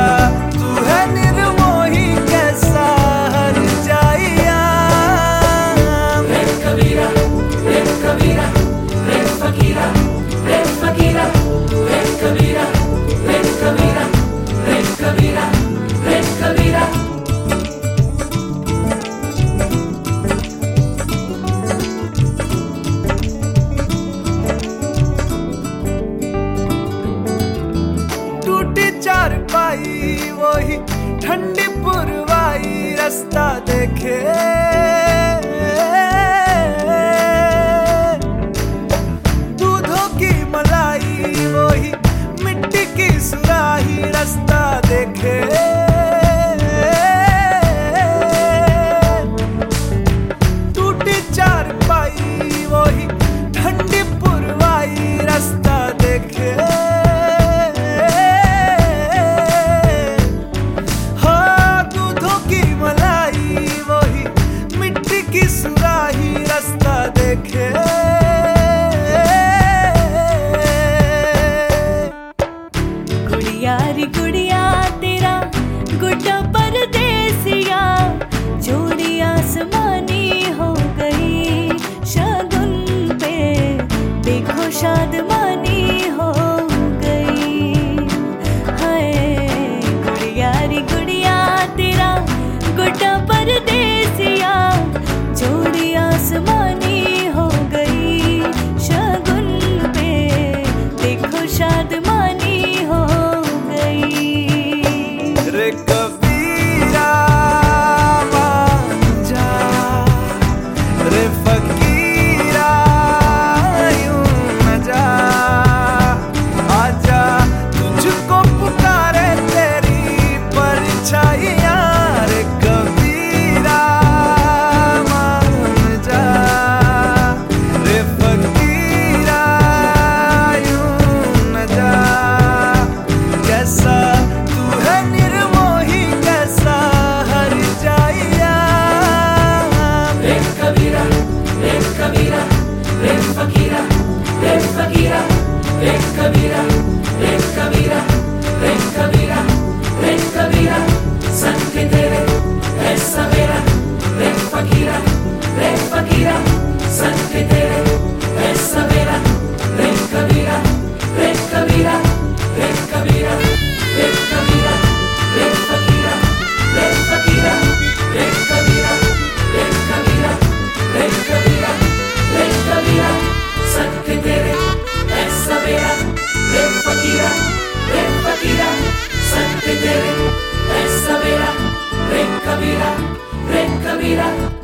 तू है निर्मोही कैसा हर जाइया। रे कबीरा रे कबीरा रे फकीरा रे फकीरा रे कबीरा रे कबीरा रे कबीरा रे कबीरा। टूटी चारपाई वही ठंडी पुरवाई रास्ता देखे, दूधों की मलाई वही मिट्टी की सुराही रास्ता देखे। टूटी चारपाई वही ठंडी पुरवाई रास्ता देखे। सुराही रास्ता देखे। गुड़िया रे गुड़िया तेरा गुड्डा परदेसिया, जोड़ी आसमानी हो गई शगुन पे, देखो शादमानी हो गई। हाय गुड़िया रे गुड़िया तेरा गुड्डा परदेसिया, जोड़ी आसमानी हो गई शगुन पे, देखो शादमानी हो गई। रे कबीरा मान जा, रे फकीरा यूं न जा, आजा तुझको पुकारे तेरी परछाइयाँ। रे कबीरा तू है निर्मोही कैसा हर जाइया। रे कबीरा रे कबीरा रे फकीरा रे फकीरा रे कबीरा रे कबीरा रे कबीरा रे कबीरा। संग तेरे है सवेरा रे फकीरा रे फकीरा। संग तेरे है सवेरा रे कबीरा रे कबीरा रे कबीरा रे कबीरा रे फकीरा रे फकीरा रे कबीरा रे कबीरा रे कबीरा रे कबीरा। संग तेरे है सवेरा रे फकीरा रे फकीरा। संग तेरे है सवेरा रे कबीरा रे कबीरा।